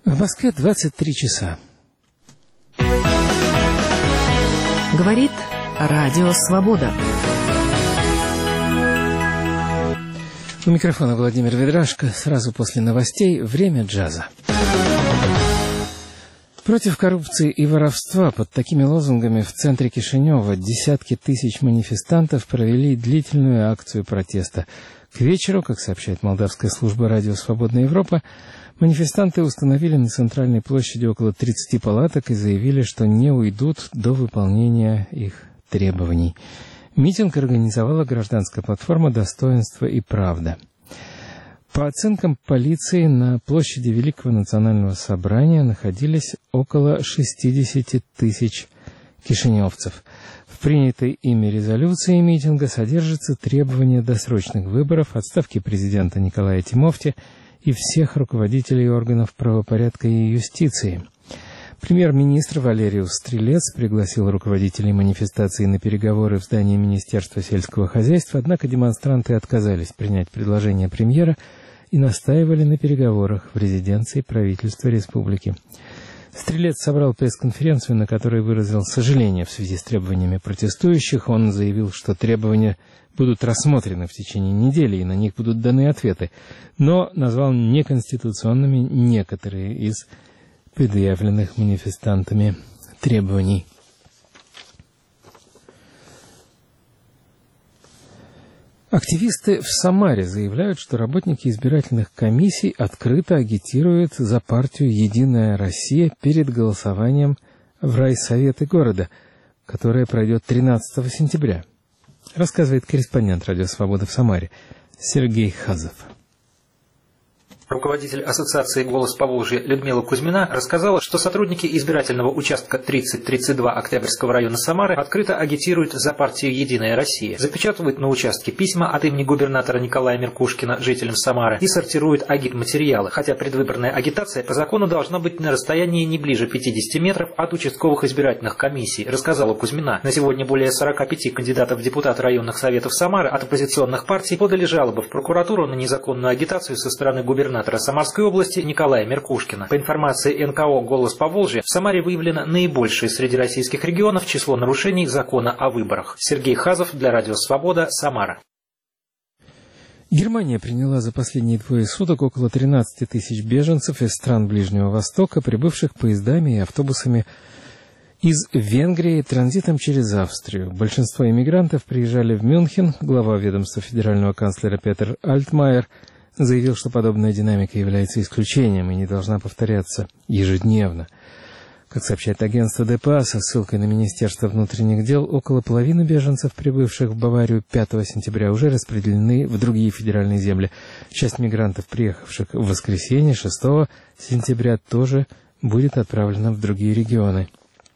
В Москве 23 часа. Говорит Радио Свобода. У микрофона Владимир Ведрашко. Сразу после новостей «Время джаза». Против коррупции и воровства под такими лозунгами в центре Кишинева десятки тысяч манифестантов провели длительную акцию протеста. К вечеру, как сообщает молдавская служба «Радио Свободная Европа», манифестанты установили на центральной площади около 30 палаток и заявили, что не уйдут до выполнения их требований. Митинг организовала гражданская платформа «Достоинство и правда». По оценкам полиции, на площади Великого национального собрания находились около 60 тысяч кишиневцев. В принятой ими резолюции митинга содержится требование досрочных выборов, отставки президента Николая Тимофти и всех руководителей органов правопорядка и юстиции. Премьер-министр Валериус Стрелец пригласил руководителей манифестации на переговоры в здании Министерства сельского хозяйства, однако демонстранты отказались принять предложение премьера и настаивали на переговорах в резиденции правительства республики. Стрелец собрал пресс-конференцию, на которой выразил сожаление в связи с требованиями протестующих. Он заявил, что требования будут рассмотрены в течение недели и на них будут даны ответы, но назвал неконституционными некоторые из предъявленных манифестантами требований. Активисты в Самаре заявляют, что работники избирательных комиссий открыто агитируют за партию «Единая Россия» перед голосованием в райсоветы города, которое пройдет 13 сентября. Рассказывает корреспондент «Радио Свобода» в Самаре Сергей Хазов. Руководитель ассоциации «Голос Поволжья» Людмила Кузьмина рассказала, что сотрудники избирательного участка 3032 Октябрьского района Самары открыто агитируют за партию «Единая Россия», запечатывают на участке письма от имени губернатора Николая Меркушкина жителям Самары и сортируют агитматериалы, хотя предвыборная агитация по закону должна быть на расстоянии не ближе 50 метров от участковых избирательных комиссий, рассказала Кузьмина. На сегодня более 45 кандидатов в депутаты районных советов Самары от оппозиционных партий подали жалобы в прокуратуру на незаконную агитацию со стороны губернатора Самарской области Николая Меркушкина. По информации НКО «Голос Поволжья», в Самаре выявлено наибольшее среди российских регионов число нарушений закона о выборах. Сергей Хазов для Радио Свобода, Самара. Германия приняла за последние 2 суток около 13 тысяч беженцев из стран Ближнего Востока, прибывших поездами и автобусами из Венгрии транзитом через Австрию. Большинство иммигрантов приезжали в Мюнхен. Глава ведомства федерального канцлера Петер Альтмайер заявил, что подобная динамика является исключением и не должна повторяться ежедневно. Как сообщает агентство ДПА со ссылкой на Министерство внутренних дел, около половины беженцев, прибывших в Баварию 5 сентября, уже распределены в другие федеральные земли. Часть мигрантов, приехавших в воскресенье 6 сентября, тоже будет отправлена в другие регионы.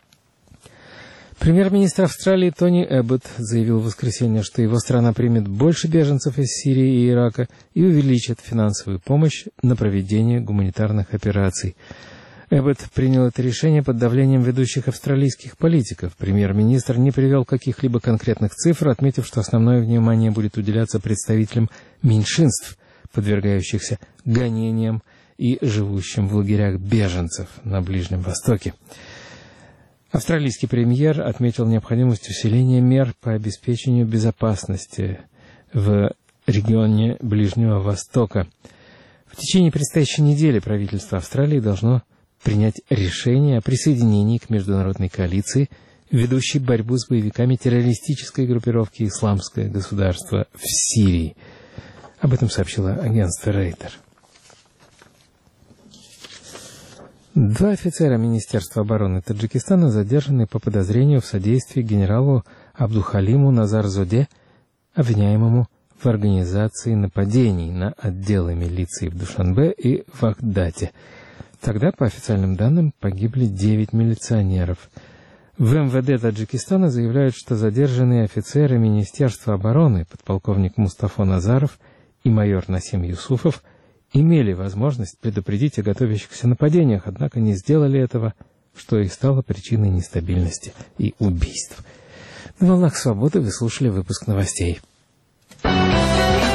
Премьер-министр Австралии Тони Эбботт заявил в воскресенье, что его страна примет больше беженцев из Сирии и Ирака и увеличит финансовую помощь на проведение гуманитарных операций. Эбботт принял это решение под давлением ведущих австралийских политиков. Премьер-министр не привел каких-либо конкретных цифр, отметив, что основное внимание будет уделяться представителям меньшинств, подвергающихся гонениям и живущим в лагерях беженцев на Ближнем Востоке. Австралийский премьер отметил необходимость усиления мер по обеспечению безопасности в регионе Ближнего Востока. В течение предстоящей недели правительство Австралии должно принять решение о присоединении к международной коалиции, ведущей борьбу с боевиками террористической группировки «Исламское государство» в Сирии. Об этом сообщило агентство Рейтер. 2 офицера Министерства обороны Таджикистана задержаны по подозрению в содействии генералу Абдухалиму Назарзоде, обвиняемому в организации нападений на отделы милиции в Душанбе и Вахдате. Тогда, по официальным данным, погибли 9 милиционеров. В МВД Таджикистана заявляют, что задержанные офицеры Министерства обороны, подполковник Мустафа Назаров и майор Насим Юсуфов, имели возможность предупредить о готовящихся нападениях, однако не сделали этого, что и стало причиной нестабильности и убийств. На волнах «Свободы» вы слушали выпуск новостей.